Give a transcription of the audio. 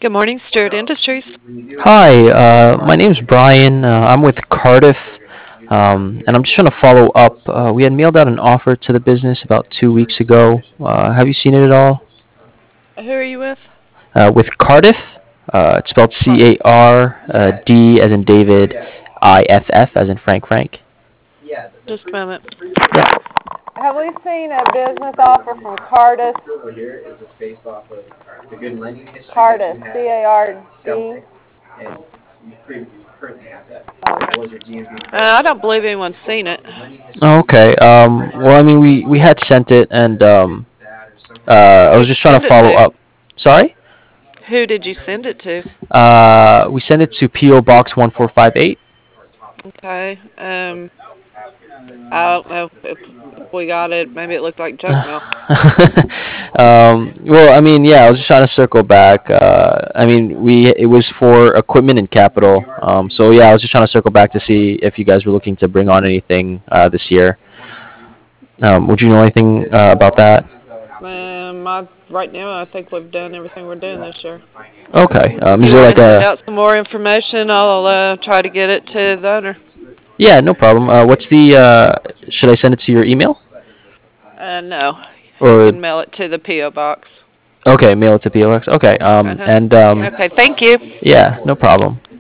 Good morning, Stewart Industries. Hi, my name's Brian. I'm with Cardiff, and I'm just trying to follow up. We had mailed out an offer to the business about 2 weeks ago. Have you seen it at all? Who are you with? With Cardiff, it's spelled Car- Card, as in David, IFF as in Frank. Just a moment. Yeah. Have we seen a business offer from Cardis? Cardis, C-A-R-D. I don't believe anyone's seen it. Oh, okay. Well, I mean, we had sent it, and I was Who'd you just trying to send it follow to? up. Sorry. Who did you send it to? We sent it to PO Box 1458. Okay. I don't know if we got it. Maybe it looked like junk mail. Well, I mean, yeah, I was just trying to circle back. I mean, it was for equipment and capital. So yeah, I was just trying to circle back to see if you guys were looking to bring on anything this year. Would you know anything about that? Right now, I think we've done everything we're doing this year. Okay. If Is you there want like to send a? out some more information, I'll try to get it to the owner. Yeah, no problem. What's the? Should I send it to your email No, you or? can mail it to the P.O. box. Okay, mail it to POX. Okay. Uh huh. And Okay, thank you. yeah, no problem.